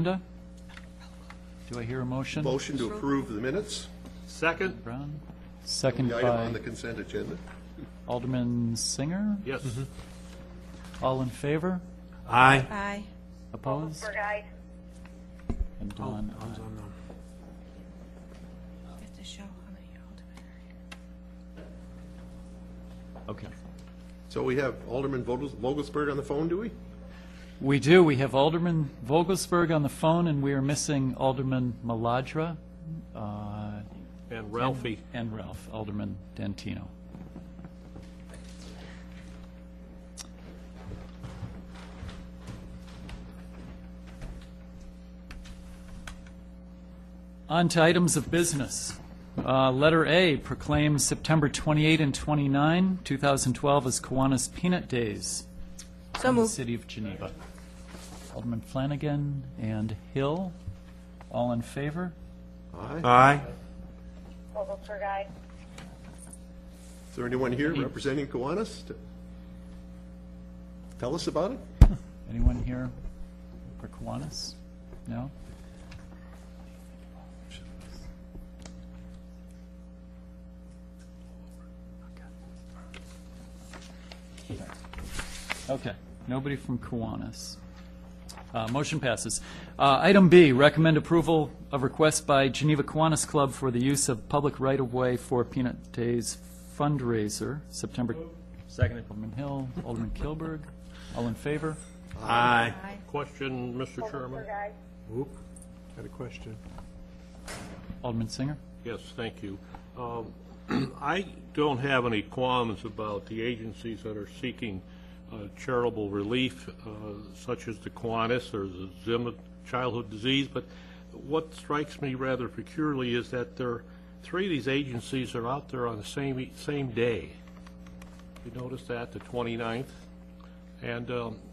agenda. Do I hear a motion? Motion to approve the minutes, Second? Brown, second the item on by the consent agenda. Alderman Singer. Yes. All in favor? Aye. Aye. Opposed? Aye. And Don, aye. You have to show how many Aldermen. Okay. So we have Alderman Vogelsberg on the phone, do we? We do. We have Alderman Vogelsberg on the phone, and we are missing Alderman Maladra And Ralphie. and Ralph, Alderman Dantino. On to items of business. Letter A proclaims September 28 and 29, 2012 as Kiwanis Peanut Days So in the moved. city of Geneva. Alderman Flanagan and Hill, all in favor? Aye. Aye. Vogelsberg, aye. Is there anyone here representing Kiwanis to tell us about it? Anyone here for Kiwanis? No? Okay, nobody from Kiwanis. Motion passes. Item B, recommend approval of request by Geneva Kiwanis Club for the use of public right-of-way for Peanut Days fundraiser, September. Second. Alderman Hill, Alderman Kilberg, all in favor? Aye. Question, Mr. Chairman? Vogelsberg, aye. Whoop, got a question. Alderman Singer? Yes, thank you. I don't have any qualms about the agencies that are seeking charitable relief, such as the Kiwanis or the Zim childhood disease, but what strikes me rather peculiarly is that three of these agencies are out there on the same day. You notice that, the 29th? And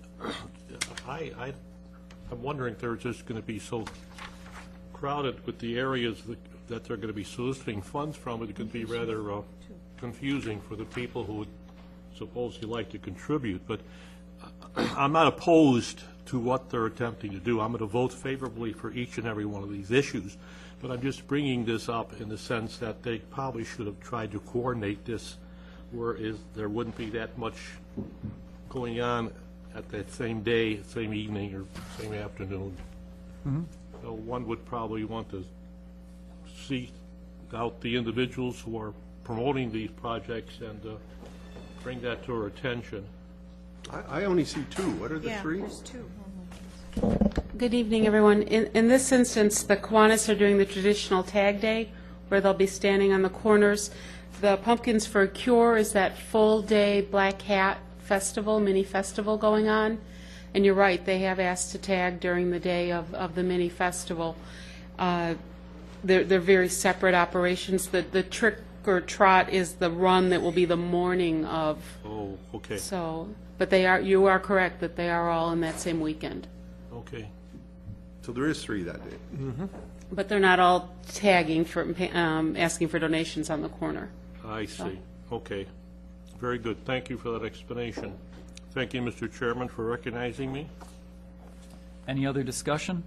I'm wondering if they're just going to be so crowded with the areas that they're going to be soliciting funds from, it could be rather confusing for the people who would supposedly like to contribute. But I'm not opposed to what they're attempting to do. I'm going to vote favorably for each and every one of these issues. But I'm just bringing this up in the sense that they probably should have tried to coordinate this, whereas there wouldn't be that much going on at that same day, same evening, or same afternoon. So one would probably want to seek out the individuals who are promoting these projects and bring that to our attention. I only see two. What are the Yeah, three? there's two. Good evening, everyone. In this instance, the Kiwanis are doing the traditional Tag Day, where they'll be standing on the corners. The Pumpkins for a Cure is that full-day Black Hat festival, mini festival going on. And you're right, they have asked to tag during the day of the mini festival. They're very separate operations. The Trick or Trot is the run that will be the morning of. Oh, okay, So, but you are correct that they are all in that same weekend. okay. So there is three that day. But they're not all tagging for, asking for donations on the corner. I see. Okay. Very good. Thank you for that explanation. Thank you, Mr. Chairman, for recognizing me. Any other discussion?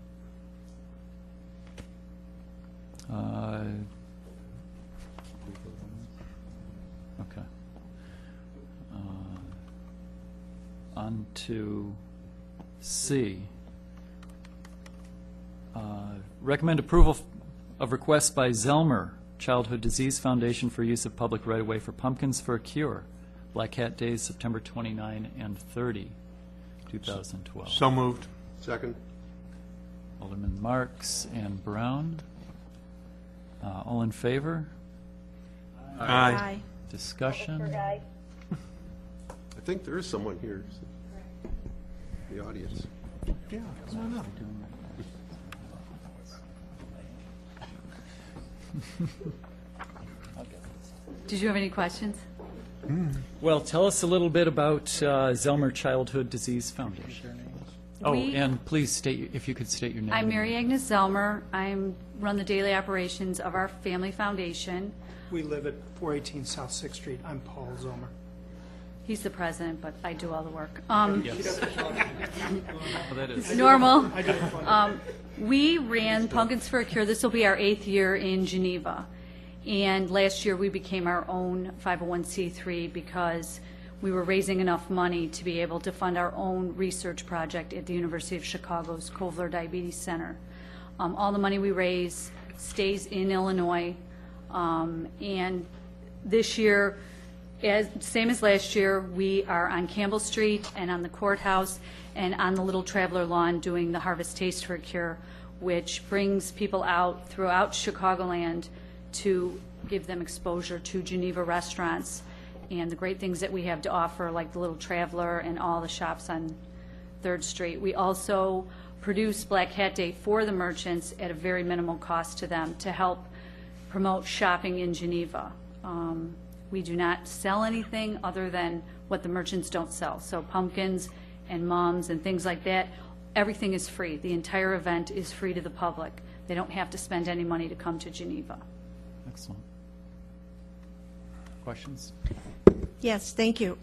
Okay. On to C. Recommend approval of request by Zelmer Childhood Disease Foundation for use of public right-of-way for Pumpkins for a Cure, Black Hat Days, September 29 and 30, 2012. So moved. Second. Alderman Marks and Brown. All in favor? Aye. Discussion? Vogelsberg, aye. I think there is someone here in the audience. Yeah, come on up. Did you have any questions? Well, tell us a little bit about Zelmer Childhood Disease Foundation. Oh, We- and please state, if you could state your name. I'm Mary Agnes Zelmer. I run the daily operations of our family foundation. We live at 418 South 6th Street. I'm Paul Zomer. He's the president, but I do all the work. Yes. Well, that is. Normal. We ran Pumpkins for a Cure. This will be our 8th year in Geneva. And last year, we became our own 501c3 because we were raising enough money to be able to fund our own research project at the University of Chicago's Kovler Diabetes Center. All the money we raise stays in Illinois. And this year, same as last year, we are on Campbell Street and on the courthouse and on the Little Traveler Lawn doing the Harvest Taste for a Cure, which brings people out throughout Chicagoland to give them exposure to Geneva restaurants and the great things that we have to offer, like the Little Traveler and all the shops on 3rd Street. We also produce Black Hat Day for the merchants at a very minimal cost to them to help promote shopping in Geneva. We do not sell anything other than what the merchants don't sell. So pumpkins and mums and things like that, everything is free. The entire event is free to the public. They don't have to spend any money to come to Geneva. Excellent. Questions? Yes, thank you.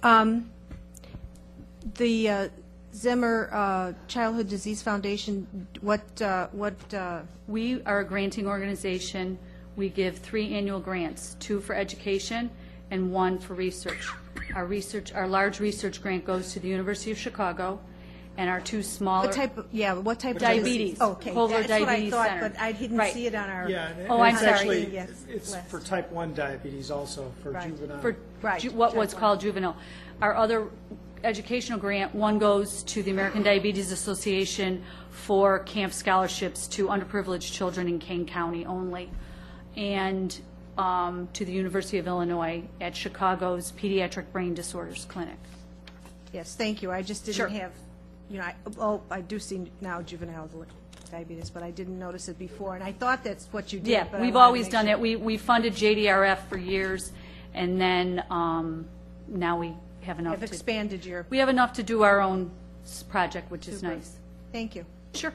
The Zimmer Childhood Disease Foundation, what? We are a granting organization. We give 3 annual grants, 2 for education and 1 for research. Our large research grant goes to the University of Chicago, and our 2 smaller. What type of Diabetes. Okay, Kovler that's what I Diabetes thought, Center. but I didn't Right. see it on our. Yeah, and Oh, I'm it's sorry. actually, Yes, it's list. for type 1 diabetes also, for Right. juvenile. For Right, what was type called juvenile. Our other educational grant, 1 goes to the American Diabetes Association for camp scholarships to underprivileged children in Kane County only, and to the University of Illinois at Chicago's Pediatric Brain Disorders Clinic. Yes, thank you. I just didn't Sure. have, I do see now juvenile diabetes, but I didn't notice it before, and I thought that's what you did. Yeah, but I we've wanted to always make done sure. that. We funded JDRF for years, and then now we have enough Have to. expanded your, We have enough to do our own project, which is Super. nice. thank you. Sure.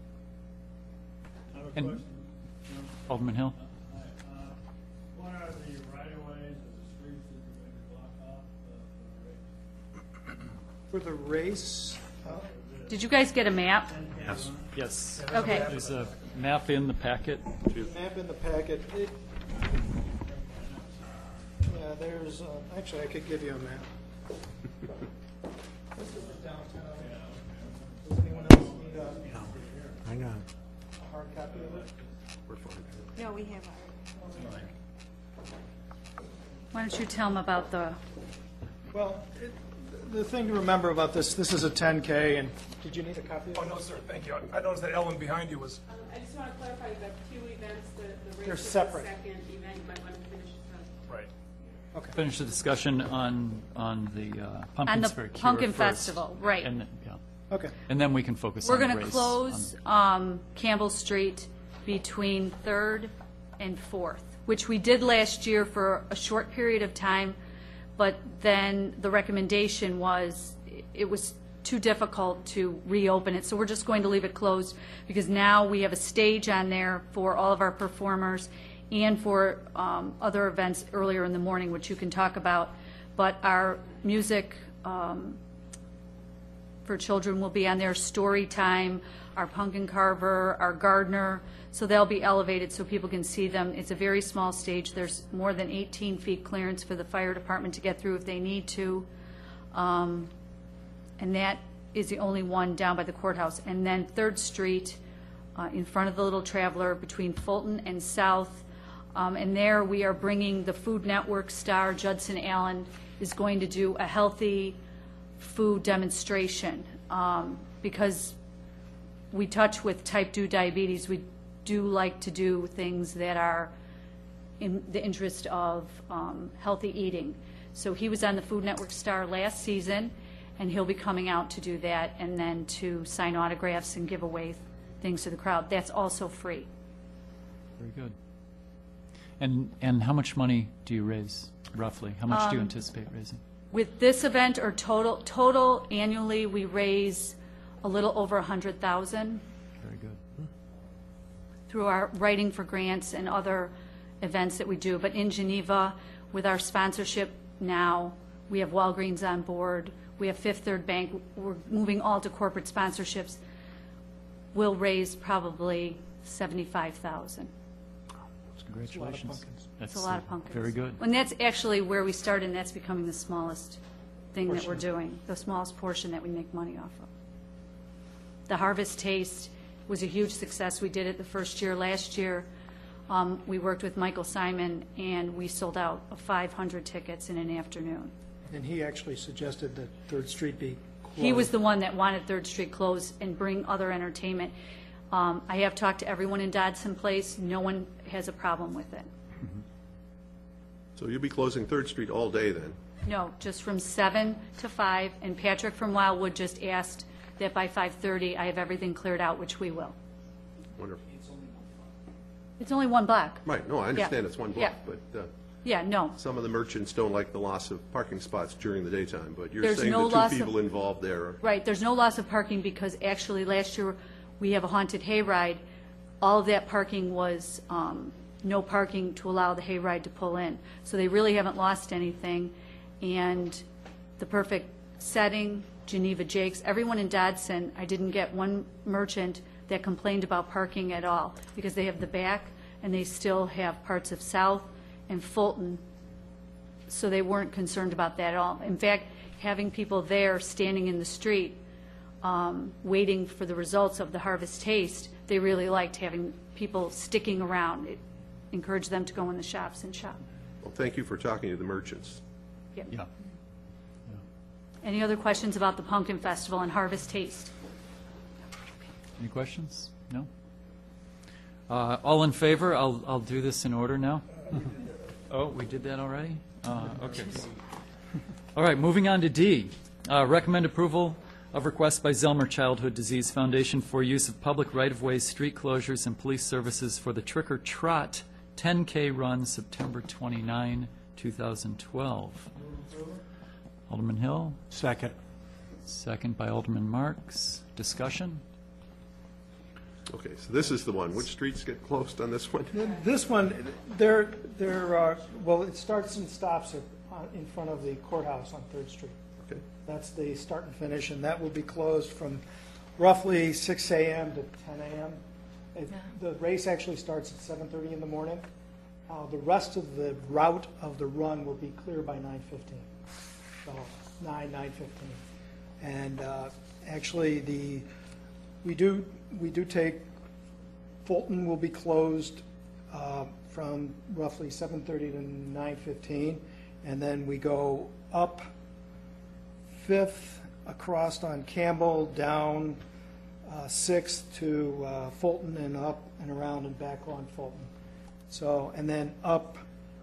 And Alderman Hill? What are the right-of-ways of the streets that you're going to block off For the race, Did you guys get a map? Yes. Okay. There's a map in the packet. map in the packet, yeah, there's, actually, I could give you a map. This is the downtown. Does anyone else need a Hang on. hard copy of it? No, we have Why don't you tell them about the, Well, the thing to remember about this is a 10K, and did you need a copy of it? Oh, no, sir, thank you. I noticed that Ellen behind you was, I just want to clarify the 2 events, the race They're is the separate. second event, you might want to finish it. right. Finish the discussion on the on Pumpkins the for a Cure Pumpkin first. Festival, right. And then, yeah. Okay. And then we can focus We're on the going race. to close Campbell Street between 3rd and 4th, which we did last year for a short period of time, but then the recommendation was it was too difficult to reopen it, so we're just going to leave it closed because now we have a stage on there for all of our performers and for other events earlier in the morning, which you can talk about. But our music for children will be on there, story time, our pumpkin carver, our gardener, so they'll be elevated so people can see them. It's a very small stage. There's more than 18 feet clearance for the fire department to get through if they need to. And that is the only one down by the courthouse. And then 3rd Street, in front of the Little Traveler, between Fulton and South. And there we are bringing the Food Network star, Judson Allen, is going to do a healthy food demonstration. Because we touch with type 2 diabetes, we do like to do things that are in the interest of healthy eating. So he was on the Food Network star last season, and he'll be coming out to do that and then to sign autographs and give away things to the crowd. That's also free. Very good. And how much money do you raise, roughly? How much do you anticipate raising? With this event, or total annually, we raise a little over $100,000 Very good. through our writing for grants and other events that we do. But in Geneva, with our sponsorship now, We have Walgreens on board. We have Fifth Third Bank. We're moving all to corporate sponsorships. We'll raise probably $75,000. Congratulations. It's a lot of pumpkins. Very good. And that's actually where we started, and that's becoming the smallest thing that we're doing, the smallest portion that we make money off of. The Harvest Taste was a huge success. We did it the first year. Last year, we worked with Michael Simon, and we sold out of 500 tickets in an afternoon. And he actually suggested that Third Street be closed. He was the one that wanted Third Street closed and bring other entertainment. I have talked to everyone in Dodson Place. No one has a problem with it. So you'll be closing Third Street all day then? No, just from 7 to 5, and Patrick from Wildwood just asked that by 5:30 I have everything cleared out, which we will. Wonderful. It's only one block. Right, no, I understand Yeah. it's one Yeah. block, but Yeah, no. some of the merchants don't like the loss of parking spots during the daytime, but you're There's saying no the loss two of- people involved there. Right, there's no loss of parking because actually last year we have a haunted hayride. All of that parking was no parking to allow the hayride to pull in. So they really haven't lost anything. And the perfect setting, Geneva Jakes, everyone in Dodson, I didn't get one merchant that complained about parking at all because they have the back and they still have parts of South and Fulton, so they weren't concerned about that at all. In fact, having people there standing in the street waiting for the results of the Harvest Taste, they really liked having people sticking around. It encouraged them to go in the shops and shop. Well, thank you for talking to the merchants. Yep. Yeah. Any other questions about the Pumpkin Festival and Harvest Taste? Any questions? No? All in favor? I'll do this in order now. Oh, we did that already? Okay. All right, moving on to D. Recommend approval of request by Zelmer Childhood Disease Foundation for use of public right-of-way, street closures, and police services for the Trick or Trot 10K run September 29, 2012. Alderman Hill, Second. second by Alderman Marks. Discussion? Okay, so this is the one. Which streets get closed on this one? This one, well, it starts and stops in front of the courthouse on Third Street. Okay. That's the start and finish, and that will be closed from roughly 6 a.m. to 10 a.m. The race actually starts at 7:30 in the morning. The rest of the route of the run will be clear by 9:15. So 9:15. And actually, we do take, Fulton will be closed from roughly 7:30 to 9:15, and then we go up 5th across on Campbell, down 6th to Fulton, and up and around and back on Fulton. So, and then up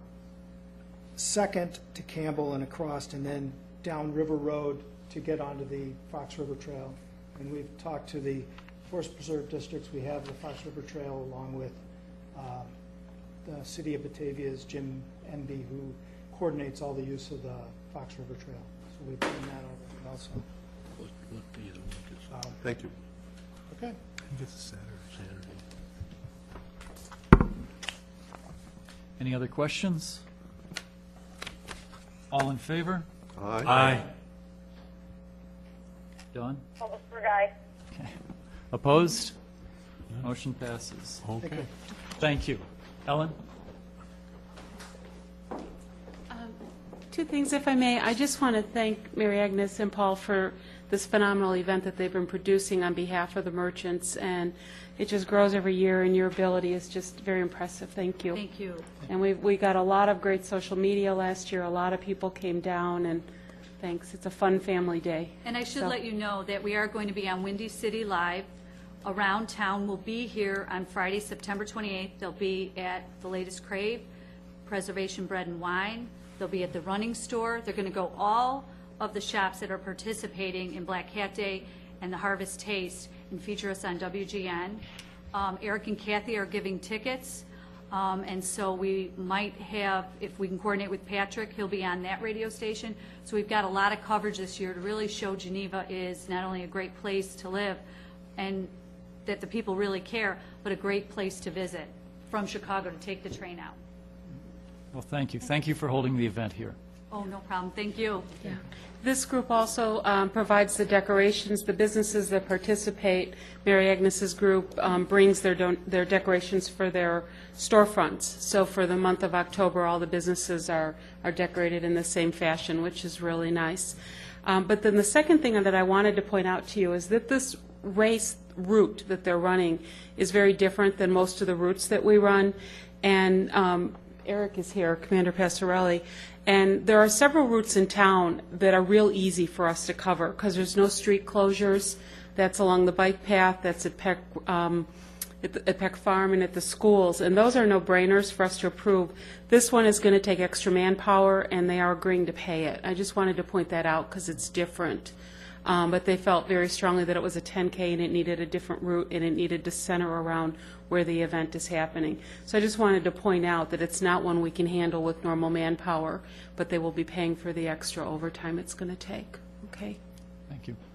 2nd to Campbell and across, and then down River Road to get onto the Fox River Trail. And we've talked to the Forest Preserve districts. We have the Fox River Trail along with the City of Batavia's Jim Enby, who coordinates all the use of the Fox River Trail. So we've done that already also. Thank you. Okay. I think it's a Saturday. Any other questions? All in favor? Aye. Aye. Don? Phillipsburg, aye. Opposed? Motion passes. Okay. Thank you. Ellen? Two things, if I may. I just want to thank Mary Agnes and Paul for this phenomenal event that they've been producing on behalf of the merchants, and it just grows every year, and your ability is just very impressive. Thank you. Thank you. And we got a lot of great social media last year. A lot of people came down, and thanks. It's a fun family day. And I should So- let you know that we are going to be on Windy City Live around town. We'll be here on Friday, September 28th. They'll be at the Latest Crave, Preservation Bread and Wine. They'll be at the Running Store. They're going to go all of the shops that are participating in Black Hat Day and the Harvest Taste and feature us on WGN. Eric and Kathy are giving tickets, and so we might have, if we can coordinate with Patrick, he'll be on that radio station. So we've got a lot of coverage this year to really show Geneva is not only a great place to live and that the people really care, but a great place to visit from Chicago to take the train out. Well, thank you. Thank you for holding the event here. Oh, no problem. Thank you. Yeah. This group also provides the decorations. The businesses that participate, Mary Agnes's group brings their decorations for their storefronts. So for the month of October, all the businesses are decorated in the same fashion, which is really nice. But then the second thing that I wanted to point out to you is that this race route that they're running is very different than most of the routes that we run. And Eric is here, Commander Passarelli, and there are several routes in town that are real easy for us to cover because there's no street closures. That's along the bike path, that's at Peck Farm and at the schools, and those are no-brainers for us to approve. This one is going to take extra manpower, and they are agreeing to pay it. I just wanted to point that out because it's different. But they felt very strongly that it was a 10K and it needed a different route and it needed to center around where the event is happening. So I just wanted to point out that it's not one we can handle with normal manpower, but they will be paying for the extra overtime it's going to take. Okay? Thank you.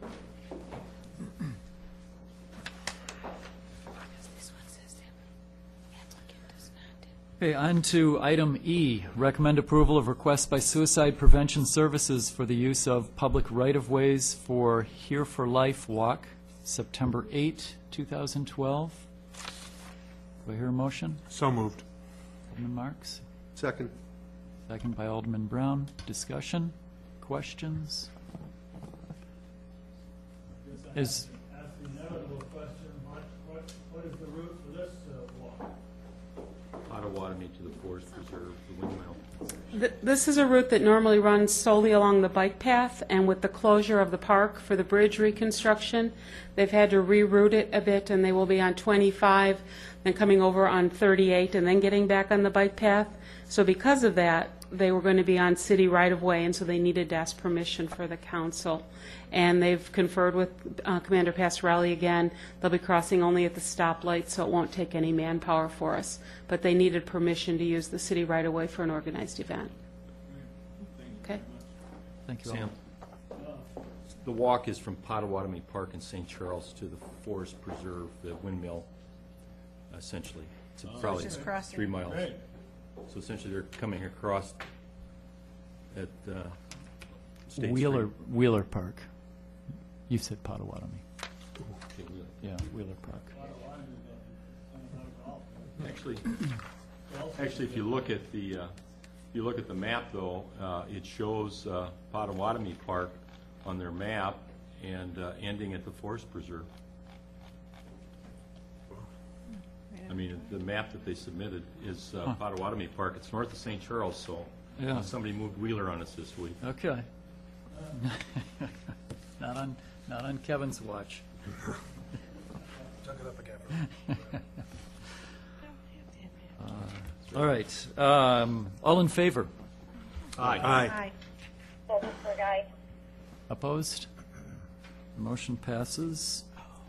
Okay, on to item E, recommend approval of request by Suicide Prevention Services for the use of public right-of-ways for Here for Life Walk, September 8, 2012. Do I hear a motion? So moved. Alderman Marks, Second. second by Alderman Brown. Discussion? Questions? Is, Ask the inevitable question, what is the route for this walk? Potawatomi to the Forest Preserve, the windmill. This is a route that normally runs solely along the bike path, and with the closure of the park for the bridge reconstruction, they've had to reroute it a bit, and they will be on 25, then coming over on 38, and then getting back on the bike path. So because of that, they were going to be on city right-of-way, and so they needed to ask permission for the council. And they've conferred with Commander Passarelli again. They'll be crossing only at the stoplight, so it won't take any manpower for us. But they needed permission to use the city right-of-way for an organized event. Okay? thank you, Sam, Alderman. the walk is from Potawatomi Park in St. Charles to the Forest Preserve, the windmill, essentially. It's probably Just crossing. 3 miles. Great. So essentially, they're coming across at State Wheeler Park. You said Potawatomi. Street. Yeah, Wheeler Park. Actually, if you look at the map, though, it shows Potawatomi Park on their map and ending at the Forest Preserve. I mean, the map that they submitted is Potawatomi Park. It's north of St. Charles, so Yeah. somebody moved Wheeler on us this week. Okay. Not on Kevin's watch. All right. All in favor? Aye. Aye. Goldenberg, aye. Opposed? Motion passes.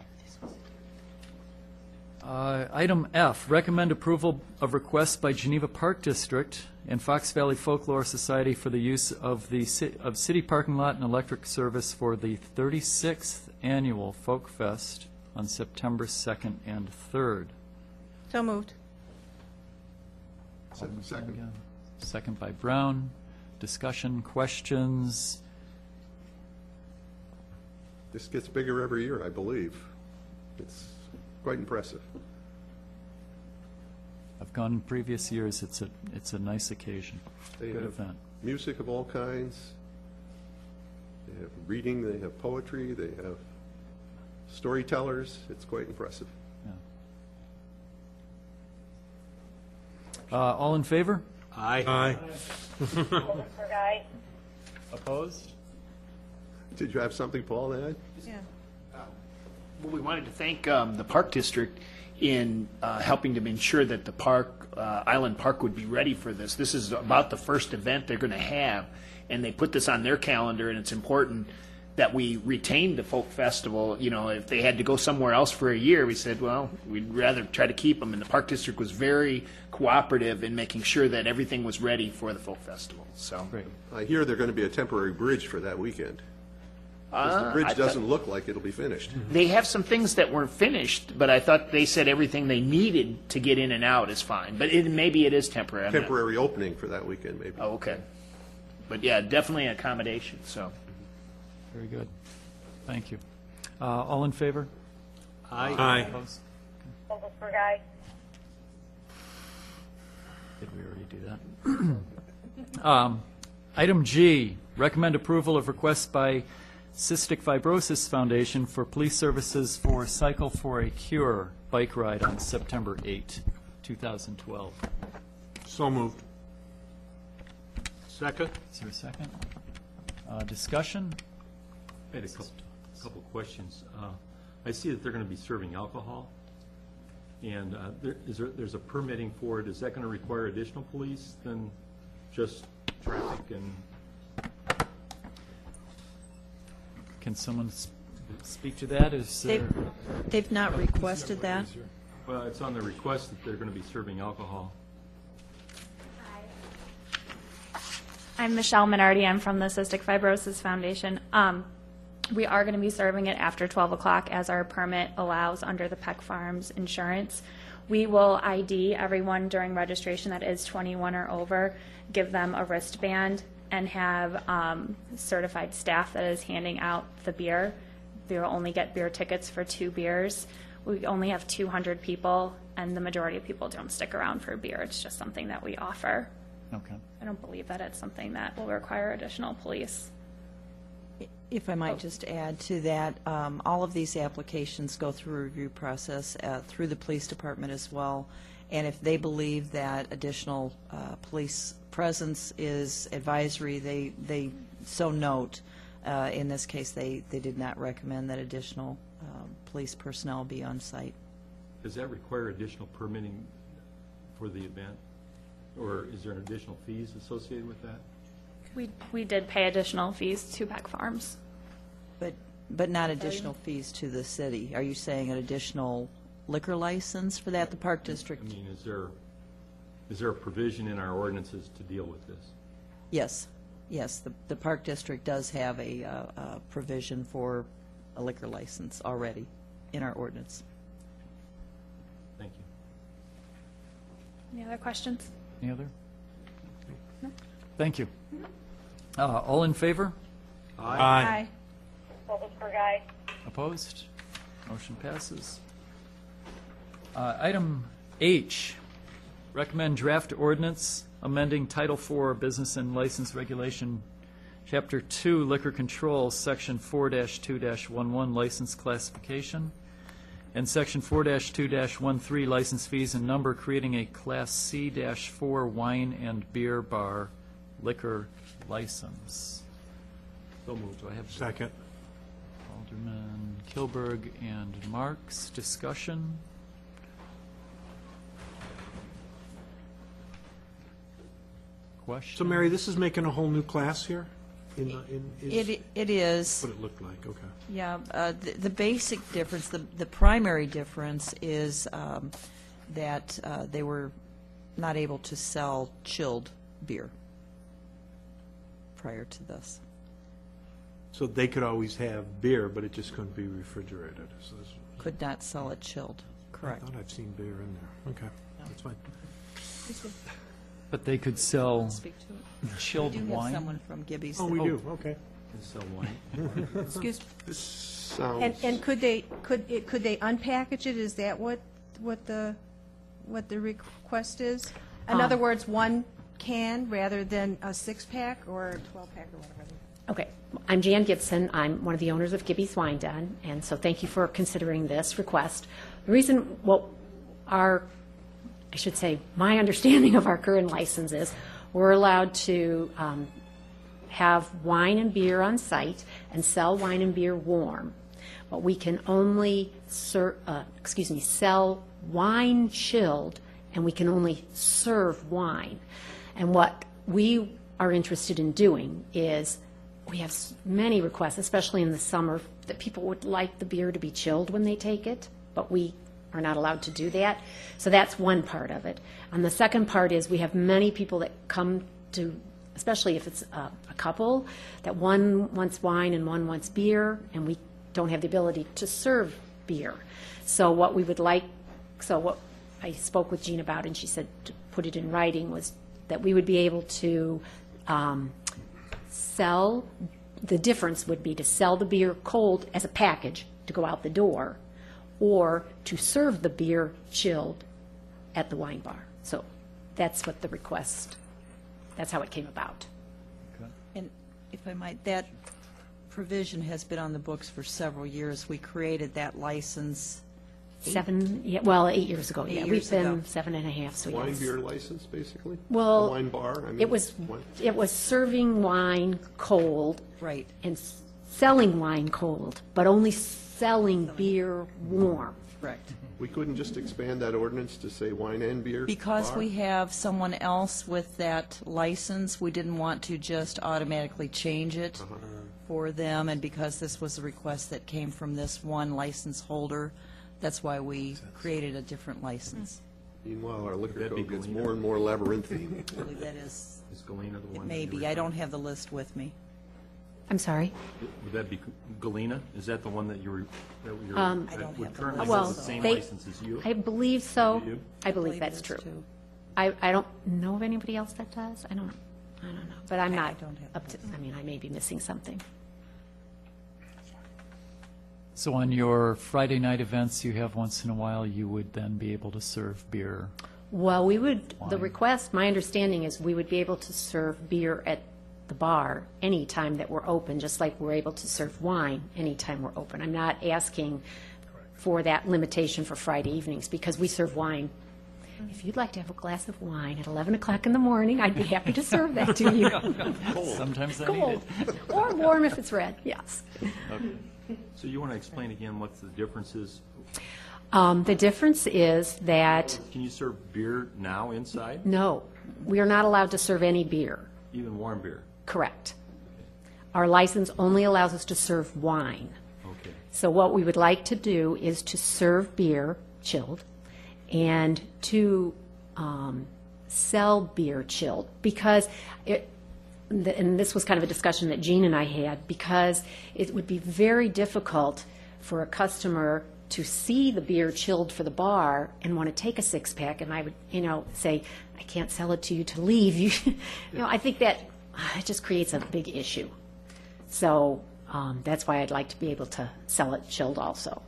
Item F, recommend approval of request by Geneva Park District and Fox Valley Folklore Society for the use of the city parking lot and electric service for the 36th Annual Folk Fest on September 2nd and 3rd. So moved. Second. Second by Brown. Discussion, questions? This gets bigger every year, I believe. It's quite impressive. I've gone in previous years. It's a nice occasion. They Good have event. music of all kinds. They have reading, they have poetry, they have storytellers. It's quite impressive. All in favor? Aye. Goldenberg, aye. Opposed? Did you have something, Paul, to add? Yeah. Well, we wanted to thank the Park District in helping to ensure that the park, Island Park, would be ready for this. This is about the first event they're going to have, and they put this on their calendar, and it's important that we retain the folk festival. You know, if they had to go somewhere else for a year, we said, well, we'd rather try to keep them. And the Park District was very cooperative in making sure that everything was ready for the folk festival. So, Great. I hear they're going to be a temporary bridge for that weekend. 'Cause the bridge doesn't look like it'll be finished. they have some things that weren't finished, but I thought they said everything they needed to get in and out is fine. But maybe it is temporary. I'm not- Temporary opening for that weekend, maybe. Oh, okay. But yeah, definitely an accommodation, so. Very good. Thank you. All in favor? Aye. Opposed? Oglesberg, aye. Did we already do that? Item G, recommend approval of request by Cystic Fibrosis Foundation for police services for Cycle for a Cure bike ride on September 8, 2012. So moved. Second? Is there a second? Discussion? I had a couple questions. I see that they're going to be serving alcohol, and there's a permitting for it. Is that going to require additional police than just traffic and? Can someone speak to that? Is there? They've not requested that. Well, it's on the request that they're going to be serving alcohol. I'm Michelle Minardi. I'm from the Cystic Fibrosis Foundation. We are going to be serving it after 12 o'clock as our permit allows under the Peck Farms insurance. We will ID everyone during registration that is 21 or over, give them a wristband, and have certified staff that is handing out the beer. We will only get beer tickets for 2 beers. We only have 200 people, and the majority of people don't stick around for beer. It's just something that we offer. Okay. I don't believe that it's something that will require additional police. If I might just add to that, all of these applications go through a review process through the police department as well, and if they believe that additional police presence is advisory, they so note. In this case, they did not recommend that additional police personnel be on site. Does that require additional permitting for the event? Or is there an additional fees associated with that? We did pay additional fees to Peck Farms. But not additional fees to the city. Are you saying an additional liquor license for that? The Park District? I mean, is there a provision in our ordinances to deal with this? Yes. Yes, the Park District does have a provision for a liquor license already in our ordinance. Thank you. Any other questions? Any other? No. Thank you. All in favor? Aye. Oglesberg, aye. Opposed? Motion passes. Item H, recommend draft ordinance amending Title IV Business and License Regulation, Chapter 2 Liquor Control, Section 4-2-11 License Classification, and Section 4-2-13 License Fees and Number, creating a Class C-4 wine and beer bar liquor license. So moved. Do I have Second. Alderman Kilberg and Marks? Discussion? Question? So, Mary, this is making a whole new class here? It is. What it looked like, okay. Yeah, the basic difference, the primary difference is that they were not able to sell chilled beer prior to this. So they could always have beer, but it just couldn't be refrigerated. So this- Could not sell it chilled, correct. I thought I've seen beer in there. Okay, that's fine. But they could sell Speak to it. chilled We do have wine? someone from Gibby's. Oh, we do, okay. Sell wine. Excuse, This sounds. and could they unpackage it? Is that what the request is? In other words, one can rather than a 6-pack or a 12-pack or whatever. Okay, I'm Jan Gibson. I'm one of the owners of Gibby's Wine Den, and so thank you for considering this request. The reason, my understanding of our current license is we're allowed to have wine and beer on site and sell wine and beer warm, but we can only sell wine chilled, and we can only serve wine. And what we are interested in doing is we have many requests, especially in the summer, that people would like the beer to be chilled when they take it, but we are not allowed to do that. So that's one part of it. And the second part is we have many people that come to, especially if it's a couple, that one wants wine and one wants beer, and we don't have the ability to serve beer. So what I spoke with Jean about, and she said to put it in writing, was that we would be able to sell, the difference would be to sell the beer cold as a package to go out the door, or to serve the beer chilled at the wine bar. So that's what the request, that's how it came about. And if I might, that provision has been on the books for several years. We created that license. 8 years ago, 8 yeah. years We've ago. been 7.5, so Wine yes. beer license, basically? Well, A wine bar? I mean, it was wine- serving wine cold. Right. And selling wine cold, but only selling beer warm. Correct. We couldn't just expand that ordinance to say wine and beer? Because bar? we have someone else with that license, we didn't want to just automatically change it for them, and because this was a request that came from this one license holder, that's why we created a different license. Meanwhile, our liquor That'd be code gets Galena. more and more labyrinthine. I believe that is, Is Galena the one? it that may you be. were- I don't have the list with me. I'm sorry? Would that be Galena? Is that the one that you're, that you're, I don't that have would the currently list, have Well, the same they- license as you? I believe so. You do? I believe that's it is true. too. I don't know of anybody else that does. I don't know. But I'm not don't have up to, I mean, I may be missing something. So on your Friday night events you have once in a while, you would then be able to serve beer? Well, we would, the Wine. request, my understanding is we would be able to serve beer at the bar any time that we're open, just like we're able to serve wine anytime we're open. I'm not asking for that limitation for Friday evenings, because we serve wine. If you'd like to have a glass of wine at 11 o'clock in the morning, I'd be happy to serve that to you. Sometimes I need Cold. it. Or warm if it's red, yes. So you want to explain again what the difference is? The difference is that, Can you serve beer now inside, no, we are not allowed to serve any beer. even warm beer? Correct. Our license only allows us to serve wine. Okay. So what we would like to do is to serve beer, chilled, and to sell beer chilled, because and this was kind of a discussion that Jean and I had, because it would be very difficult for a customer to see the beer chilled for the bar and want to take a six-pack, and I would, say, I can't sell it to you to leave. I think that it just creates a big issue. So that's why I'd like to be able to sell it chilled also.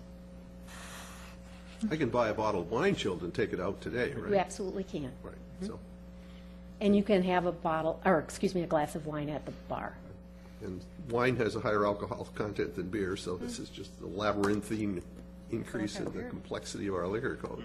I can buy a bottle of wine chilled and take it out today, right? You absolutely can. Right, so, And you can have a glass of wine at the bar. and wine has a higher alcohol content than beer, so this is just the labyrinthine increase in the complexity of our liquor code.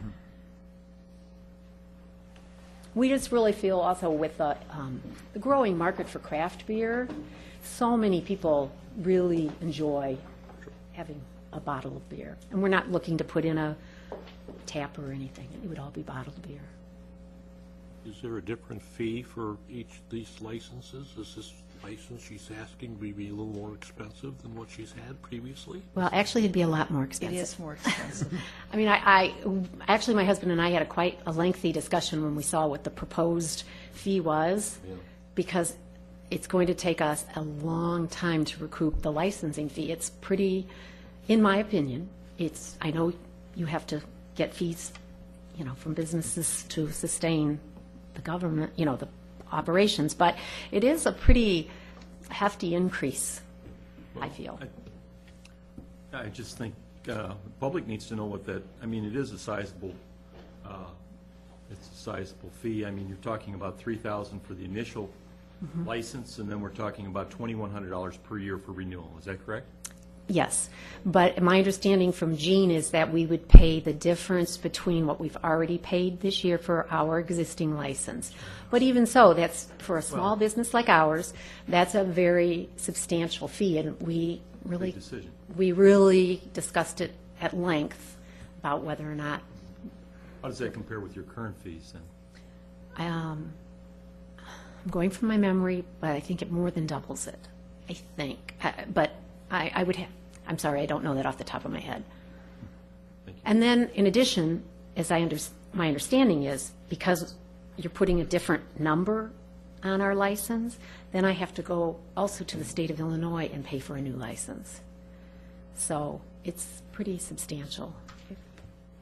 We just really feel also with the growing market for craft beer, so many people really enjoy having a bottle of beer. And we're not looking to put in a tap or anything. It would all be bottled beer. Is there a different fee for each of these licenses? Is this license she's asking be a little more expensive than what she's had previously? Well, actually, it'd be a lot more It expensive. is more expensive. I mean, actually, my husband and I had quite a lengthy discussion when we saw what the proposed fee was, because it's going to take us a long time to recoup the licensing fee. It's pretty, in my opinion, I know you have to get fees, from businesses to sustain the government, the operations, but it is a pretty hefty increase, I feel. I just think the public needs to know what that, it is a sizable, it's a sizable fee. You're talking about $3,000 for the initial license, and then we're talking about $2,100 per year for renewal. Is that correct? Yes, but my understanding from Jean is that we would pay the difference between what we've already paid this year for our existing license. But even so, that's, for a small business like ours, that's a very substantial fee, and we really, Big decision. we really discussed it at length about whether or not, How does that compare with your current fees then? I'm going from my memory, but I think it more than doubles it, I think. But I would have, I'm sorry, I don't know that off the top of my head. Thank you. And then, in addition, my understanding is, because you're putting a different number on our license, then I have to go also to the state of Illinois and pay for a new license. So it's pretty substantial.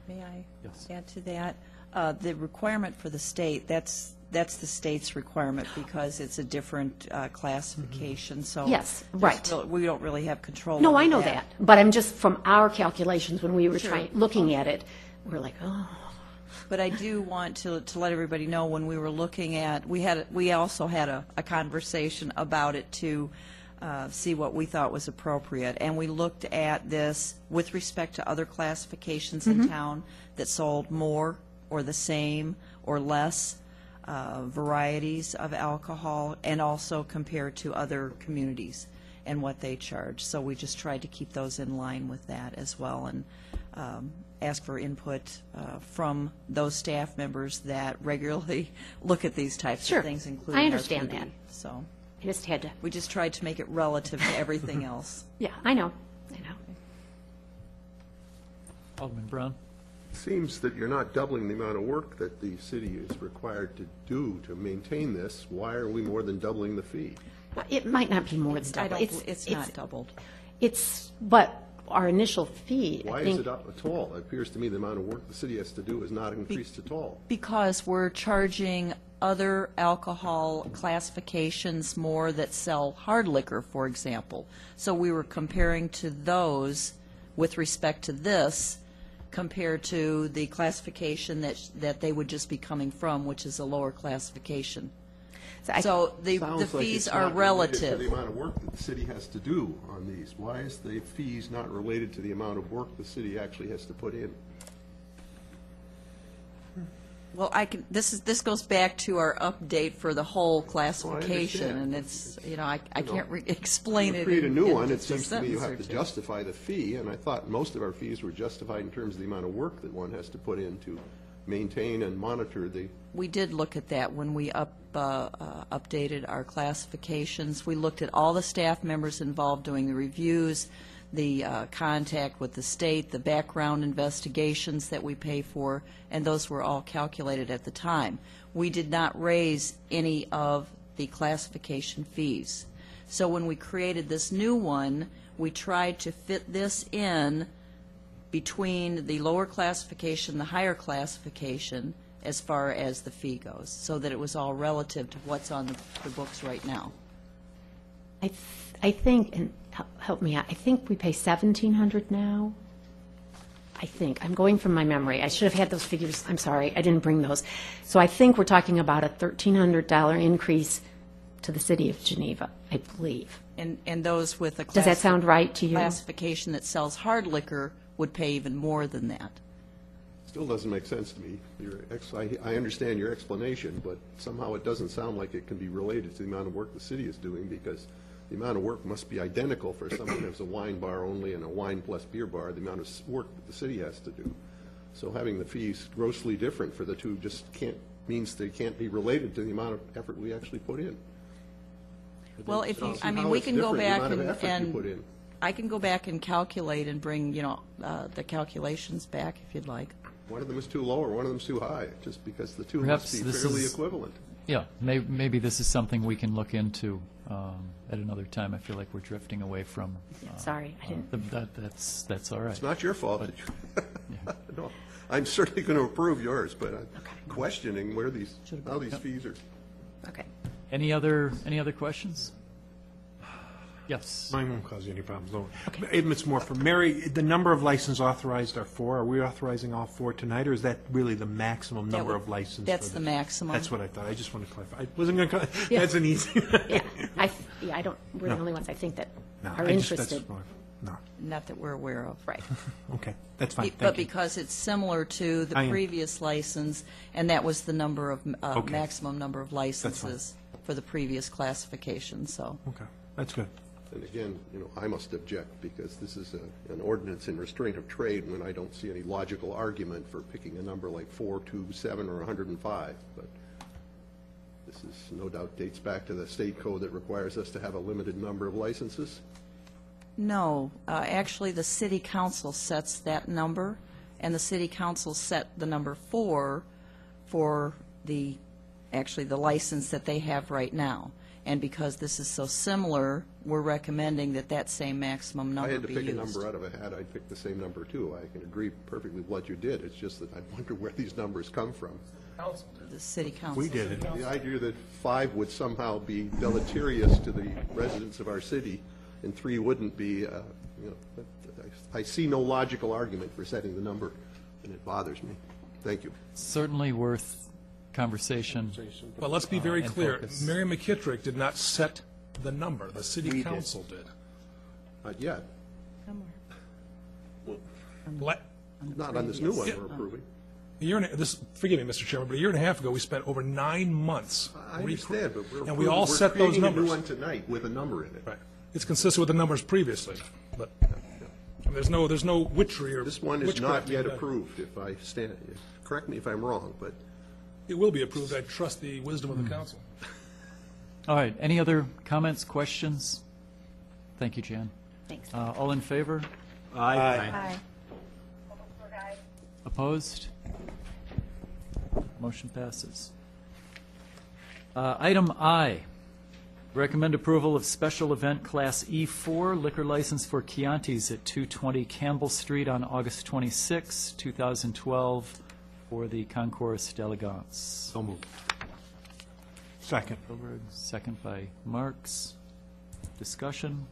May I Yes. add to that? The requirement for the state, that's the state's requirement because it's a different classification, so. Yes, there's right. We don't really have control No, over I know that, but I'm just, from our calculations, when we were Sure. looking at it, we're like, oh. But I do want to let everybody know, when we were looking at, we also had a conversation about it to see what we thought was appropriate. And we looked at this with respect to other classifications in town that sold more or the same or less varieties of alcohol, and also compared to other communities and what they charge. So we just tried to keep those in line with that as well, and ask for input from those staff members that regularly look at these types Sure. of things, including I our understand PD. that. So I just had to, we just tried to make it relative to everything else. yeah, I know. Alderman Brown? Seems that you're not doubling the amount of work that the city is required to do to maintain this. Why are we more than doubling the fee? It might not be more than double. It's not doubled. It's, but our initial fee, I Why think. is it up at all? It appears to me the amount of work the city has to do is not increased at all. Because we're charging other alcohol classifications more that sell hard liquor, for example. So we were comparing to those with respect to this, compared to the classification that they would just be coming from, which is a lower classification. So the Sounds like fees it's are not related relative. to the amount of work that the city has to do on these. Why is the fees not related to the amount of work the city actually has to put in? Well, this goes back to our update for the whole classification, and it's, I can't explain You it. create a new in one, it just a seems to me you sentence have or to two. justify the fee, and I thought most of our fees were justified in terms of the amount of work that one has to put in to maintain and monitor the. We did look at that when we updated our classifications. We looked at all the staff members involved doing the reviews, the contact with the state, the background investigations that we pay for, and those were all calculated at the time. We did not raise any of the classification fees. So when we created this new one, we tried to fit this in between the lower classification, the higher classification, as far as the fee goes, so that it was all relative to what's on the books right now. I think, and help me out, I think we pay $1,700 now. I think. I'm going from my memory. I should have had those figures. I'm sorry. I didn't bring those. So I think we're talking about a $1,300 increase to the city of Geneva, I believe. And those with a Does that sound right to you? classification that sells hard liquor would pay even more than that. Still doesn't make sense to me. I understand your explanation, but somehow it doesn't sound like it can be related to the amount of work the city is doing, because the amount of work must be identical for someone who has a wine bar only and a wine plus beer bar, the amount of work that the city has to do. So having the fees grossly different for the two just means they can't be related to the amount of effort we actually put in. Well, if you, I mean, How we it's can go different, the back amount of effort you put in. I can go back and calculate and bring, the calculations back if you'd like. One of them is too low or one of them is too high, just because the two Perhaps must be this fairly is- equivalent. Yeah, maybe this is something we can look into at another time. I feel like we're drifting away from. Sorry, I didn't. That's all right. It's not your fault. No, I'm certainly going to approve yours, but I'm questioning how these fees are. Okay. Any other questions? Yes. Mine won't cause you any problems, don't worry. It's more for Mary, the number of licenses authorized are 4. Are we authorizing all 4 tonight, or is that really the maximum number of licenses? That's the maximum. That's what I thought. I just want to clarify. I wasn't going to, Yeah. that's an easy. Yeah, I don't, we're the only ones I think that No, are I just- that's interested. more- No, Not that we're aware of. Right. okay, that's fine, But thank you. because it's similar to the I am. previous license, and that was the number of, Okay. maximum number of fine. licenses for the previous classification, so. Okay, that's good. And again, I must object, because this is an ordinance in restraint of trade when I don't see any logical argument for picking a number like 427 or 105. But this is no doubt dates back to the state code that requires us to have a limited number of licenses. No, actually, the city council sets that number, and the city council set the number 4 for the license that they have right now. And because this is so similar, we're recommending that that same maximum I number had to be pick a used. number out of a hat, I'd pick the same number too. I can agree perfectly with what you did. It's just that I wonder where these numbers come from. The city council. We did it. The idea that 5 would somehow be deleterious to the residents of our city and 3 wouldn't be, I see no logical argument for setting the number, and it bothers me. Thank you. Certainly worth conversation. Well, let's be very and clear. focus. Mary McKittrick did not set the number. The We city did. council did. Not yet. Let- Not on this new one we're approving. Forgive me, Mr. Chairman, but a year and a half ago, we spent over 9 months. I understand, but And we all set those creating a new numbers. one tonight with a number in it. Right. It's consistent with the numbers previously, but there's no witchery or This one is not witchcrafting yet done. approved, if I stand, correct me if I'm wrong, but It will be approved. I trust the wisdom of the council. All right, any other comments, questions? Thank you, Jan. Thanks. All in favor? Aye. Opposed? Motion passes. Item I, recommend approval of special event Class E4 liquor license for Chianti's at 220 Campbell Street on August 26, 2012, for the Concours d'Elegance. So moved. Second. Hilberg, second by Marks. Discussion?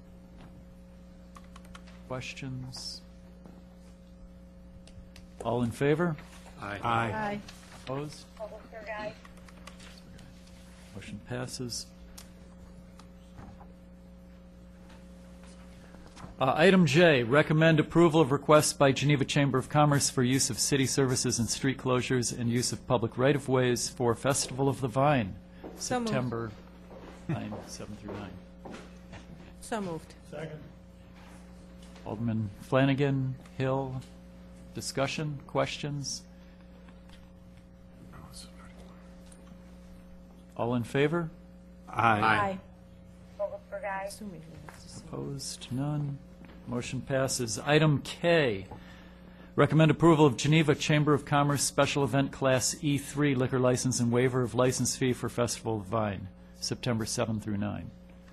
Questions? All in favor? Aye. Aye. Opposed? Vogelsberg, aye. Motion passes. Item J, recommend approval of requests by Geneva Chamber of Commerce for use of city services and street closures and use of public right-of-ways for Festival of the Vine, So moved. September 9, 7 through 9. So moved. Second. Alderman Flanagan, Hill, discussion, questions? All in favor? Aye. Vogelsberg, aye. Opposed? None. Motion passes. Item K, recommend approval of Geneva Chamber of Commerce Special Event Class E3 liquor license and waiver of license fee for Festival of Vine, September 7 through 9.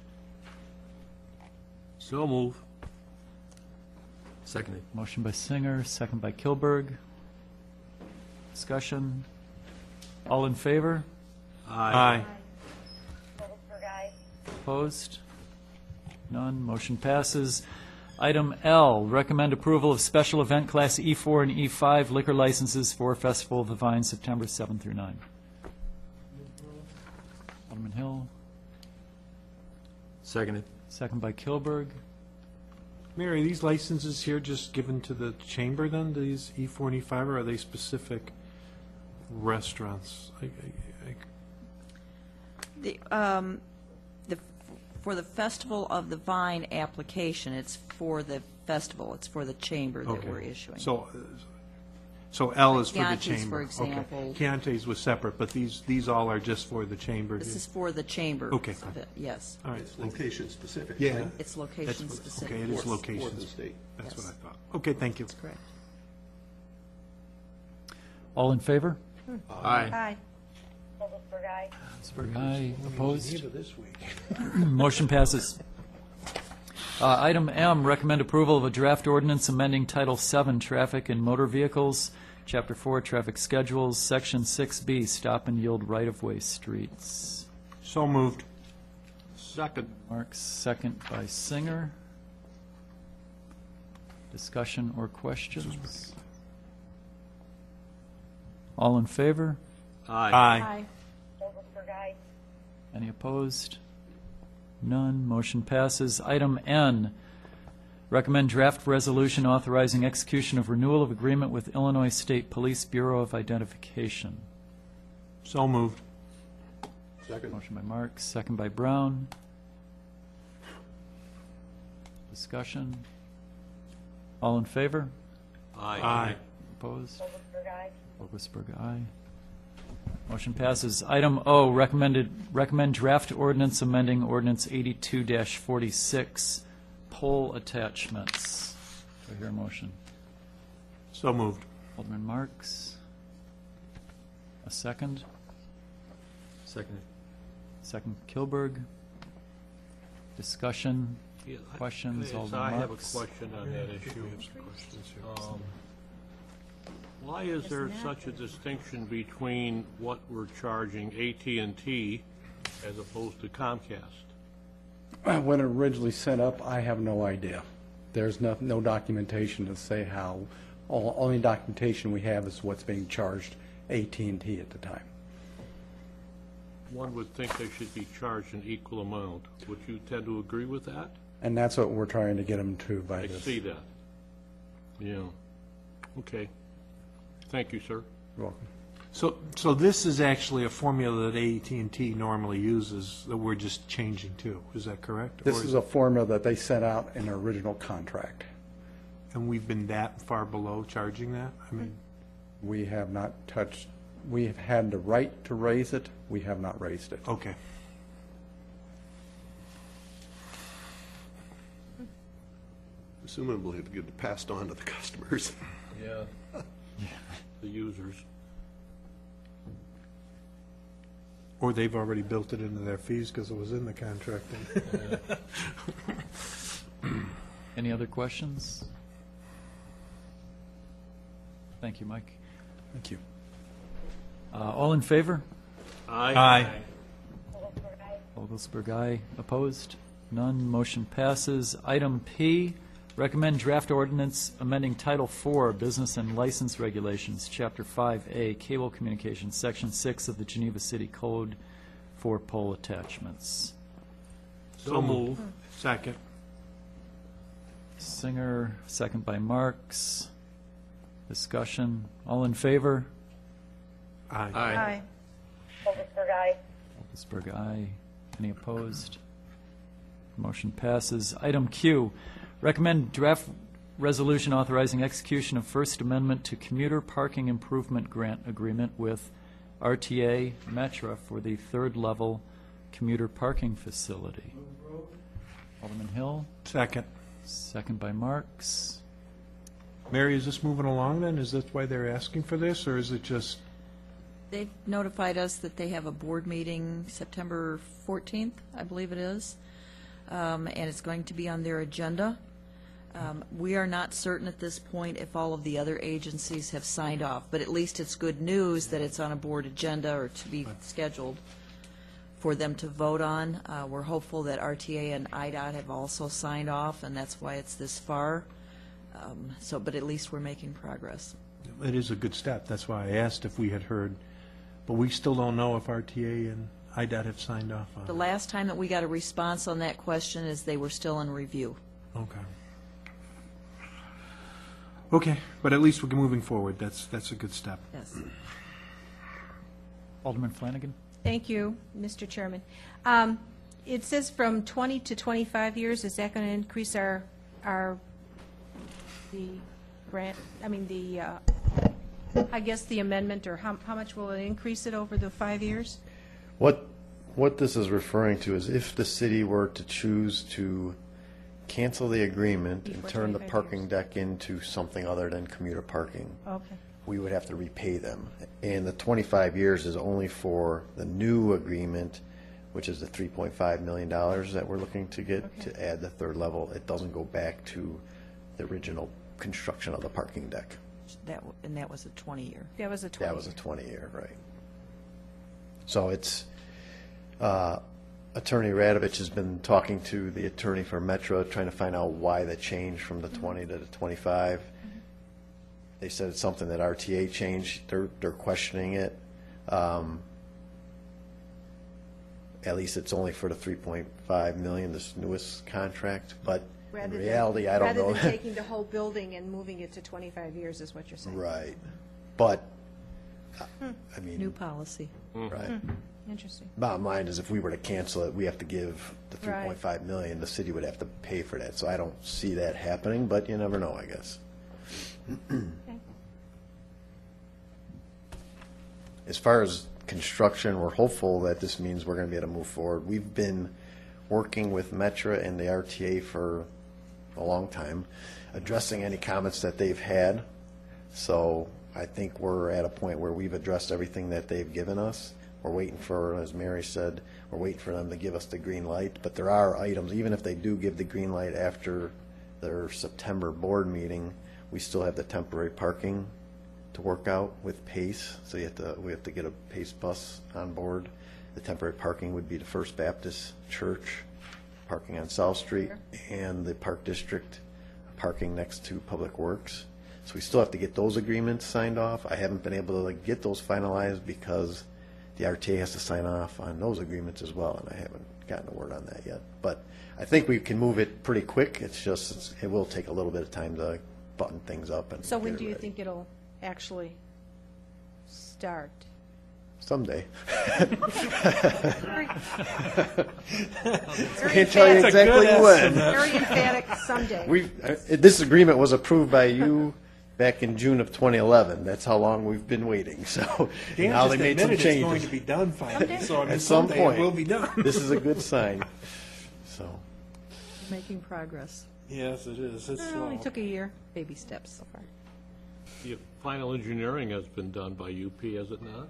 So move. Seconded. Motion by Singer, second by Kilberg. Discussion. All in favor? Aye. Vogelsberg, aye. Opposed? None. Motion passes. Item L, recommend approval of special event Class E4 and E5 liquor licenses for Festival of the Vine, September 7 through 9. Alderman Hill, Seconded. second by Kilberg. Mary, are these licenses here just given to the chamber then, these E4 and E5, or are they specific restaurants? For the Festival of the Vine application, it's for the festival, it's for the chamber that Okay. we're issuing. So L is for the Chianti's, chamber. for example. Okay. Chianti's was separate, but these all are just for the chamber. This is for the chamber. Okay, of fine. it, yes. All right. it's location specific. Yeah. right? It's location That's- specific. Okay, it is Fourth location. and state. That's what I Yes. thought. Okay, thank you. That's correct. All in favor? Aye. Aye. Vogelsberg, aye. Pittsburgh, aye. Opposed? Geneva this week. Motion passes. Item M, recommend approval of a draft ordinance amending Title VII, Traffic and Motor Vehicles, Chapter 4, Traffic Schedules, Section 6B, Stop and Yield Right-of-Way Streets. So moved. Second. Marks, second by Singer. Discussion or questions? All in favor? Aye. Vogelsberg, aye. Any opposed? None. Motion passes. Item N, recommend draft resolution authorizing execution of renewal of agreement with Illinois State Police Bureau of Identification. So moved. Second. Motion by Marks, second by Brown. Discussion. All in favor? Aye. Opposed? Vogelsberg, aye. Vogelsberg, aye. Motion passes. Item O, recommend draft ordinance amending ordinance 82-46, pole attachments. Do I hear a motion? So moved. Alderman Marks. A second. Seconded. Second, Kilberg. Discussion, Yeah, questions, yes, Alderman I have a Marks? question on that issue. Why is there such a distinction between what we're charging AT&T as opposed to Comcast? When it originally set up, I have no idea. There's no documentation to say how. Only documentation we have is what's being charged AT&T at the time. One would think they should be charged an equal amount. Would you tend to agree with that? And that's what we're trying to get them to by I this. see that. Yeah. Okay. Thank you, sir. You're welcome. So this is actually a formula that AT&T normally uses that we're just changing to. Is that correct? This Or is a formula that they sent out in their original contract. And we've been that far below charging that? I mean, We have not touched, we have had the right to raise it, we have not raised it. okay. Presumably it'll get passed on to the customers. Yeah. The users. Or they've already built it into their fees because it was in the contract. Any other questions? Thank you, Mike. Thank you. All in favor? Aye. Vogelsberg, aye. Opposed? None. Motion passes. Item P, recommend draft ordinance amending Title IV, Business and License Regulations, Chapter 5A, Cable Communications, Section 6 of the Geneva City Code for pole attachments. So move. Second. Singer, second by Marks. Discussion. All in favor? Aye. Aye. Vogelsberg, aye. Vogelsberg, aye. Any opposed? Motion passes. Item Q, recommend draft resolution authorizing execution of First Amendment to commuter parking improvement grant agreement with RTA Metra for the third-level commuter parking facility. Alderman Hill, Second. second by Marks. Mary, is this moving along then? Is that why they're asking for this, or is it just, They've notified us that they have a board meeting September 14th, I believe it is, and it's going to be on their agenda. We are not certain at this point if all of the other agencies have signed off, but at least it's good news that it's on a board agenda or to be scheduled for them to vote on. We're hopeful that RTA and IDOT have also signed off, and that's why it's this far. But at least we're making progress. it is a good step. That's why I asked if we had heard, but we still don't know if RTA and IDOT have signed off on it. The last time that we got a response on that question is they were still in review. Okay. Okay, but at least we're moving forward. That's a good step. Yes. Alderman Flanagan? Thank you, Mr. Chairman. It says from 20 to 25 years. Is that going to increase the grant, I guess the amendment, or how much will it increase it over the 5 years? What this is referring to is if the city were to choose to cancel the agreement and Before turn the 25 parking deck into something other than commuter parking, Okay. we would have to repay them. And the 25 years is only for the new agreement, which is the $3.5 million that we're looking to get to add the third level. It doesn't go back to the original construction of the parking deck. And that was a 20-year. That was a 20. That was a 20-year, right. So it's, Attorney Radovich has been talking to the attorney for Metro, trying to find out why the change from the 20 to the 25. They said it's something that RTA changed. They're questioning it. At least it's only for the $3.5 million, this newest contract, but in reality, I don't know. Rather than taking the whole building and moving it to 25 years is what you're saying. Right. But, I mean. New policy. Right. Interesting. Bottom line is if we were to cancel it, we have to give the Right. $3.5 million, the city would have to pay for that. So I don't see that happening, but you never know, I guess. As far as construction, we're hopeful that this means we're going to be able to move forward. We've been working with Metra and the RTA for a long time, addressing any comments that they've had. So I think we're at a point where we've addressed everything that they've given us. We're waiting for, as Mary said, we're waiting for them to give us the green light. But there are items, even if they do give the green light after their September board meeting, we still have the temporary parking to work out with PACE. So we have to get a PACE bus on board. The temporary parking would be the First Baptist Church, parking on South Street, and the Park District parking next to Public Works. So we still have to get those agreements signed off. I haven't been able to get those finalized because the RTA has to sign off on those agreements as well, and I haven't gotten a word on that yet. But I think we can move it pretty quick. It's just, it will take a little bit of time to button things up and So when get it do you ready. think it'll actually start? Someday. Very Can't tell you emphatic. exactly when. Very emphatic someday. This agreement was approved by you back in June of 2011. That's how long we've been waiting. So Dan now just they made some admitted changes. it's going to be done finally, so I mean, At some someday point, it will be done. This is a good sign. So Making progress. Yes, it is. It's It slow. only took a year, baby steps so far. The final engineering has been done by UP, has it not?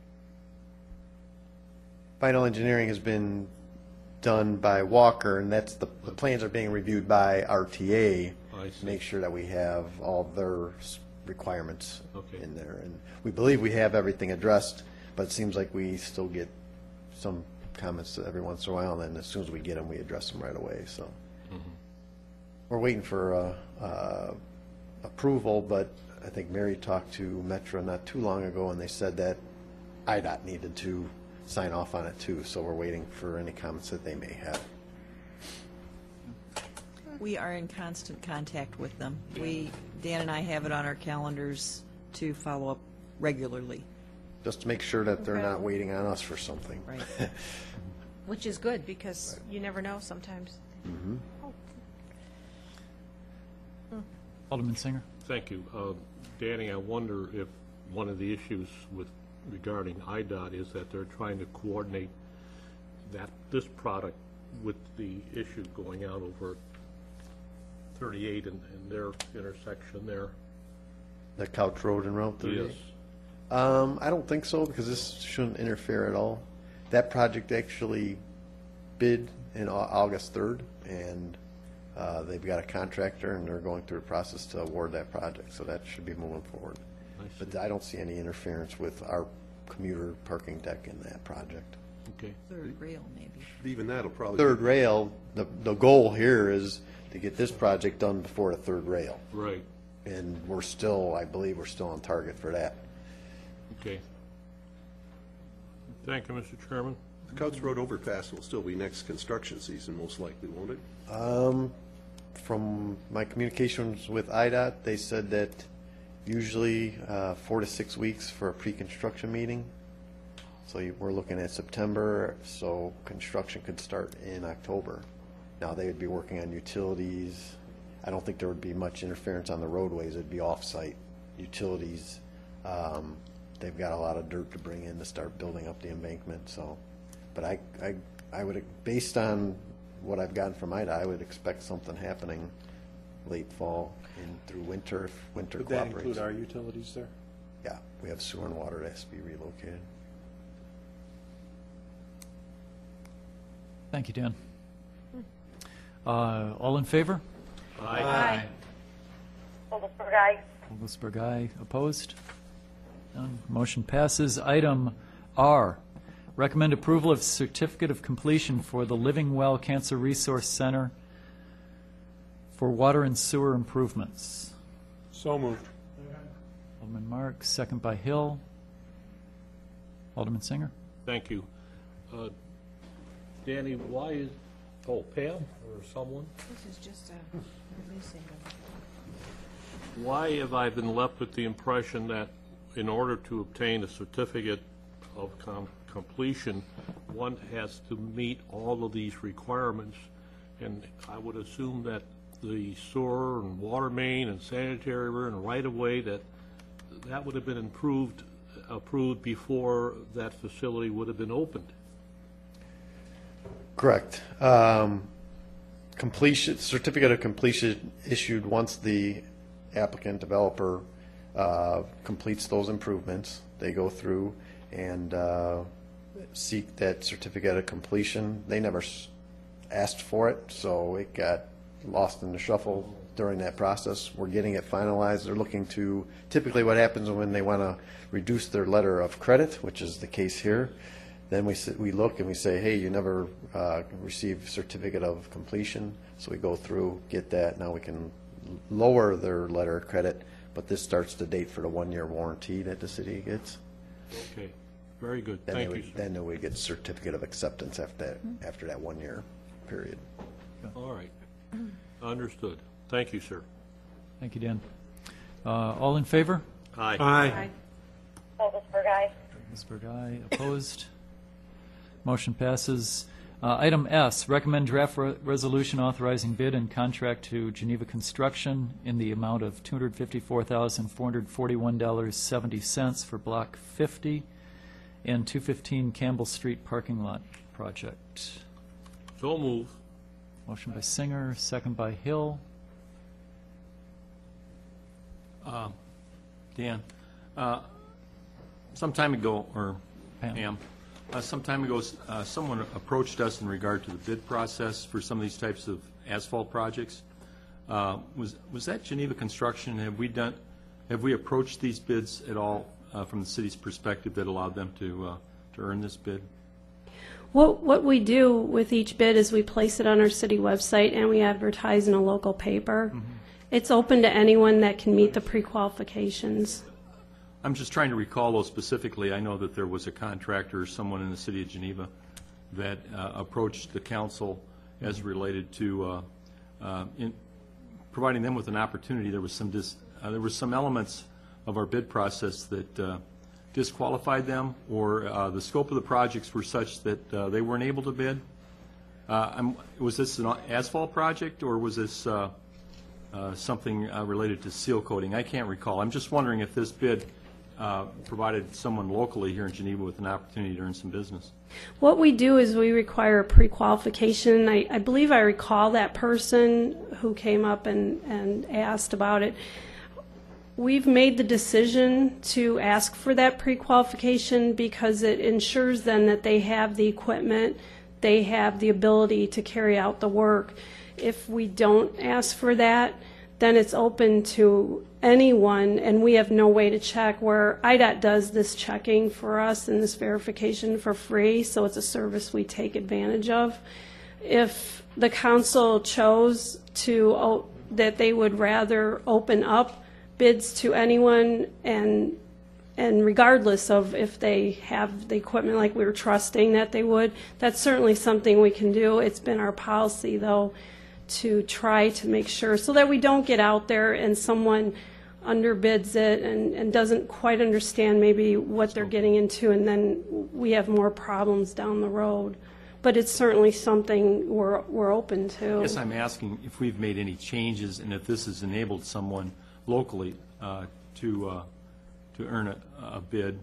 final engineering has been done by Walker, and that's the plans are being reviewed by RTA to make sure that we have all their requirements in there. And we believe we have everything addressed, but it seems like we still get some comments every once in a while, and then as soon as we get them, we address them right away. So we're waiting for approval, but I think Mary talked to Metro not too long ago, and they said that IDOT needed to sign off on it too, so we're waiting for any comments that they may have. We are in constant contact with them. Dan and I have it on our calendars to follow up regularly. Just to make sure that they're not waiting on us for something. Right. Which is good, because you never know sometimes. Alderman Singer. Thank you. Danny, I wonder if one of the issues regarding IDOT is that they're trying to coordinate this product with the issue going out over 38 and their intersection there. The Couch Road and Route 38? Yes. I don't think so, because this shouldn't interfere at all. That project actually bid in August 3rd, and they've got a contractor, and they're going through a process to award that project, so that should be moving forward. But I don't see any interference with our commuter parking deck in that project. Okay. Third rail, maybe. Even that'll probably. Third rail, the goal here is to get this project done before the third rail. Right. And we're still, I believe, we're still on target for that. Okay. Thank you, Mr. Chairman. The Couch Road overpass will still be next construction season, most likely, won't it? From my communications with IDOT, they said that usually 4 to 6 weeks for a pre-construction meeting. So we're looking at September, so construction could start in October. Now, they would be working on utilities. I don't think there would be much interference on the roadways. It'd be off-site utilities. They've got a lot of dirt to bring in to start building up the embankment, so. But I would, based on what I've gotten from IDOT, I would expect something happening late fall and through winter, if winter Would cooperates. that include our utilities there? Yeah, we have sewer and water that has to be relocated. Thank you, Dan. All in favor? Aye. Oglesburg, aye. Oglesburg, aye. Opposed? None. Motion passes. Item R, recommend approval of certificate of completion for the Living Well Cancer Resource Center for water and sewer improvements. So moved. Alderman Marks, second by Hill. Alderman Singer. Thank you. Danny, why is, Pam or someone? This is just a releasing of. Why have I been left with the impression that in order to obtain a certificate of completion, one has to meet all of these requirements? And I would assume that the sewer and water main and sanitary and right-of-way, that would have been approved before that facility would have been opened. Correct. Completion, certificate of completion issued once the applicant developer completes those improvements. They go through and seek that certificate of completion. They never asked for it, so it got lost in the shuffle during that process. We're getting it finalized. They're looking to, typically what happens when they want to reduce their letter of credit, which is the case here, then we look and we say, hey, you never received certificate of completion. So we go through, get that. Now we can lower their letter of credit, but this starts the date for the 1-year warranty that the city gets. Okay, very good. Then Thank you, sir. Then we get certificate of acceptance after that 1-year period. All right. Understood. Thank you, sir. Thank you, Dan. All in favor? Aye. Aye. Oglesberg, aye. Oglesberg, aye. Opposed? Motion passes. Item S, recommend draft resolution authorizing bid and contract to Geneva Construction in the amount of $254,441.70 for Block 50 and 215 Campbell Street parking lot project. So move. Motion by Singer, second by Hill. Dan, some time ago, or Pam, some time ago, someone approached us in regard to the bid process for some of these types of asphalt projects. Was that Geneva Construction? Have we approached these bids at all from the city's perspective that allowed them to earn this bid? What we do with each bid is we place it on our city website and we advertise in a local paper. Mm-hmm. It's open to anyone that can meet the pre-qualifications. I'm just trying to recall those specifically. I know that there was a contractor or someone in the city of Geneva that approached the council as related to in providing them with an opportunity. There was some elements of our bid process that disqualified them, or the scope of the projects were such that they weren't able to bid. Was this an asphalt project, or was this something related to seal coating? I can't recall. I'm just wondering if this bid provided someone locally here in Geneva with an opportunity to earn some business. What we do is we require a pre-qualification. I believe I recall that person who came up and asked about it. We've made the decision to ask for that pre-qualification because it ensures then that they have the equipment, they have the ability to carry out the work. If we don't ask for that, then it's open to anyone, and we have no way to check, where IDOT does this checking for us and this verification for free, so it's a service we take advantage of. If the council chose to that they would rather open up bids to anyone, and regardless of if they have the equipment like we were trusting that they would, that's certainly something we can do. It's been our policy, though, to try to make sure so that we don't get out there and someone underbids it and doesn't quite understand maybe what they're getting into, and then we have more problems down the road. But it's certainly something we're open to. Yes, I'm asking if we've made any changes and if this has enabled someone locally to earn a bid.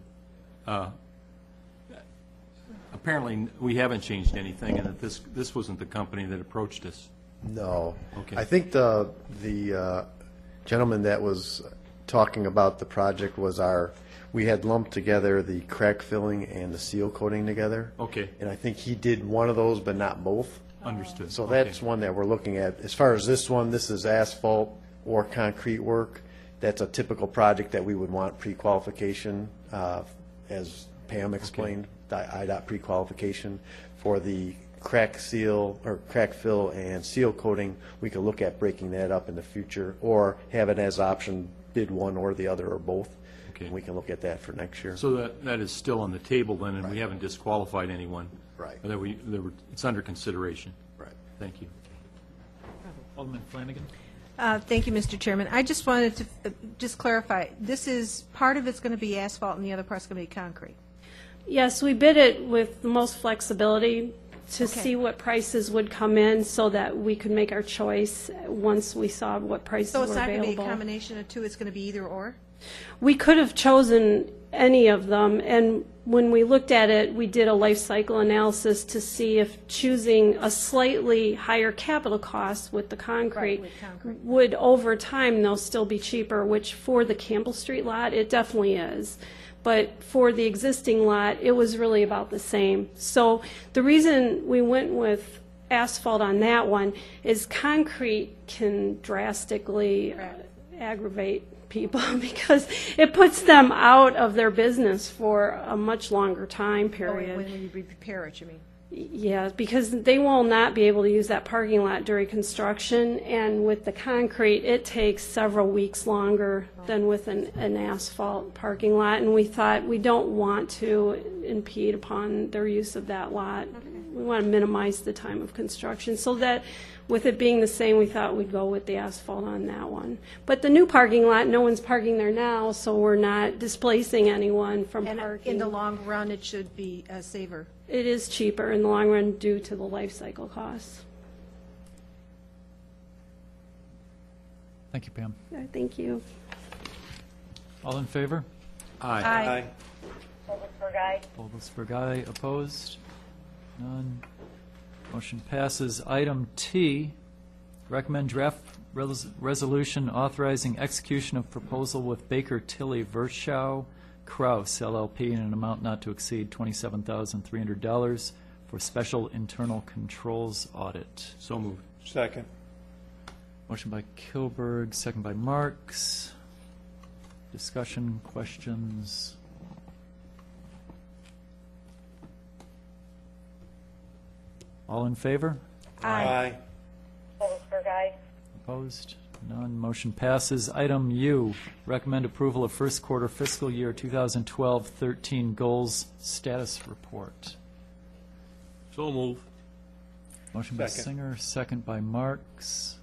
Apparently, we haven't changed anything, and that this wasn't the company that approached us. No. Okay. I think the gentleman that was talking about the project was we had lumped together the crack filling and the seal coating together. Okay. And I think he did one of those, but not both. Understood. So that's one that we're looking at. As far as this one, this is asphalt or concrete work. That's a typical project that we would want pre-qualification, as Pam explained, the IDOT pre-qualification. For the crack seal or crack fill and seal coating, we could look at breaking that up in the future, or have it as option, bid one or the other or both. Okay. And we can look at that for next year. So that is still on the table then, and Right. we haven't disqualified anyone. Right. It's under consideration. Right. Thank you. Alderman Flanagan. Thank you, Mr. Chairman. I just wanted to just clarify, this is, part of it's going to be asphalt and the other part's going to be concrete. Yes, we bid it with the most flexibility to see what prices would come in so that we could make our choice once we saw what prices were So available. it's not going to be a combination of two, it's going to be either or? We could have chosen any of them, and when we looked at it, we did a life cycle analysis to see if choosing a slightly higher capital cost with the concrete, would over time, though, still be cheaper, which for the Campbell Street lot, it definitely is. but for the existing lot, it was really about the same. So the reason we went with asphalt on that one is concrete can drastically aggravate people because it puts them out of their business for a much longer time period. When you repair it, you mean? Yeah, because they will not be able to use that parking lot during construction, and with the concrete, it takes several weeks longer than with an asphalt parking lot, and we thought we don't want to impede upon their use of that lot. We want to minimize the time of construction, so that with it being the same, we thought we'd go with the asphalt on that one. But the new parking lot, no one's parking there now, so we're not displacing anyone from parking. In the long run, it should be a saver. It is cheaper in the long run due to the life cycle costs. Thank you, Pam. Thank you. All in favor? Aye. Oglesberg, aye. Oglesberg, aye. Opposed? None. Motion passes. Item T, recommend draft resolution authorizing execution of proposal with Baker Tilly Virchow Kraus LLP in an amount not to exceed $27,300 for special internal controls audit. So moved. Second. Motion by Kilberg, second by Marks. Discussion, questions? All in favor? Aye. Oglesberg, aye. Opposed? None. Motion passes. Item U, recommend approval of first quarter fiscal year 2012-13 goals status report. So move. Motion by Second. Singer, second by Marks.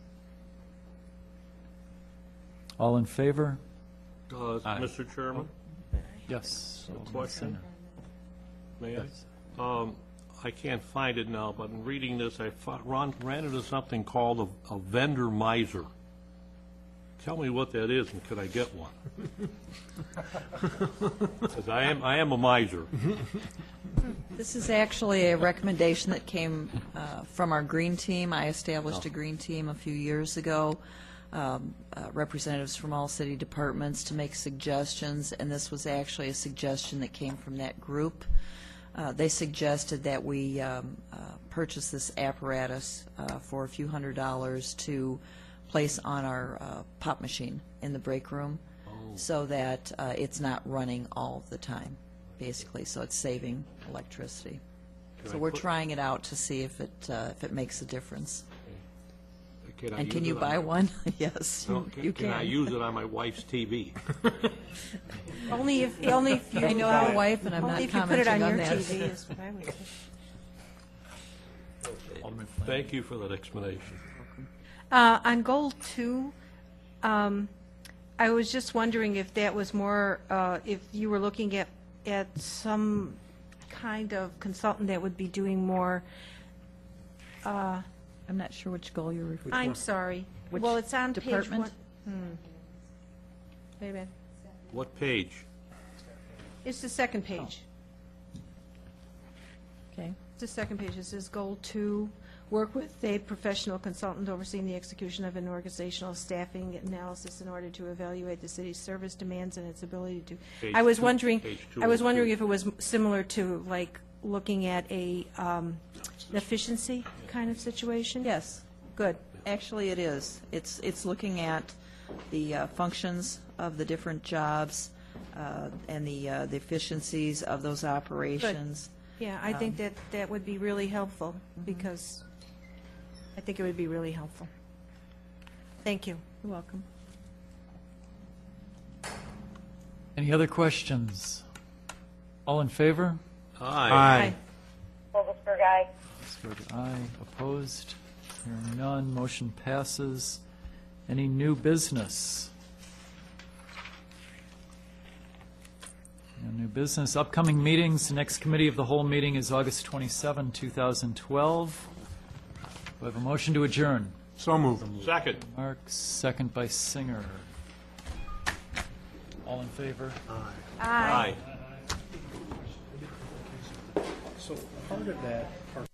All in favor? Aye. Mr. Chairman, Yes. A Alderman question? Singer. may I? Yes. I can't find it now, but in reading this, I ran into something called a vendor miser. Tell me what that is, and could I get one? 'Cause I am a miser. This is actually a recommendation that came from our green team. I established a green team a few years ago, representatives from all city departments to make suggestions, and this was actually a suggestion that came from that group. They suggested that we purchase this apparatus for a few $100s to place on our pop machine in the break room, so that it's not running all the time, basically, so it's saving electricity. Can So I we're put- trying it out to see if it makes a difference. Can I And use can you it buy on- one? Yes, No, you Can I can. use it on my wife's TV? Only if you. I know my wife, and I'm Only not if you put it on commenting on your that. TV, is what I would say. Alderman Flynn. Thank you for that explanation. On goal 2, I was just wondering if that was more, if you were looking at some kind of consultant that would be doing more, I'm not sure which goal you're referring to. I'm sorry. Which Well, it's on page department? 1. Wait a minute. What page? It's the second page. Okay. It's the second page. It says goal 2, work with a professional consultant overseeing the execution of an organizational staffing analysis in order to evaluate the city's service demands and its ability to. Page I was two- wondering, page if it was similar to like looking at a efficiency kind of situation. Yes. Good. Actually, it is. It's looking at the functions of the different jobs and the efficiencies of those operations. Yeah, I think that would be really helpful because I think it would be really helpful. Thank you. You're welcome. Any other questions? All in favor? Aye. Oglesberg, aye. Oglesberg, aye. Opposed? Hearing none, motion passes. Any new business? No new business. Upcoming meetings. The next committee of the whole meeting is August 27, 2012. We have a motion to adjourn. So moved. Second. Marks, second by Singer. All in favor? Aye. So part of that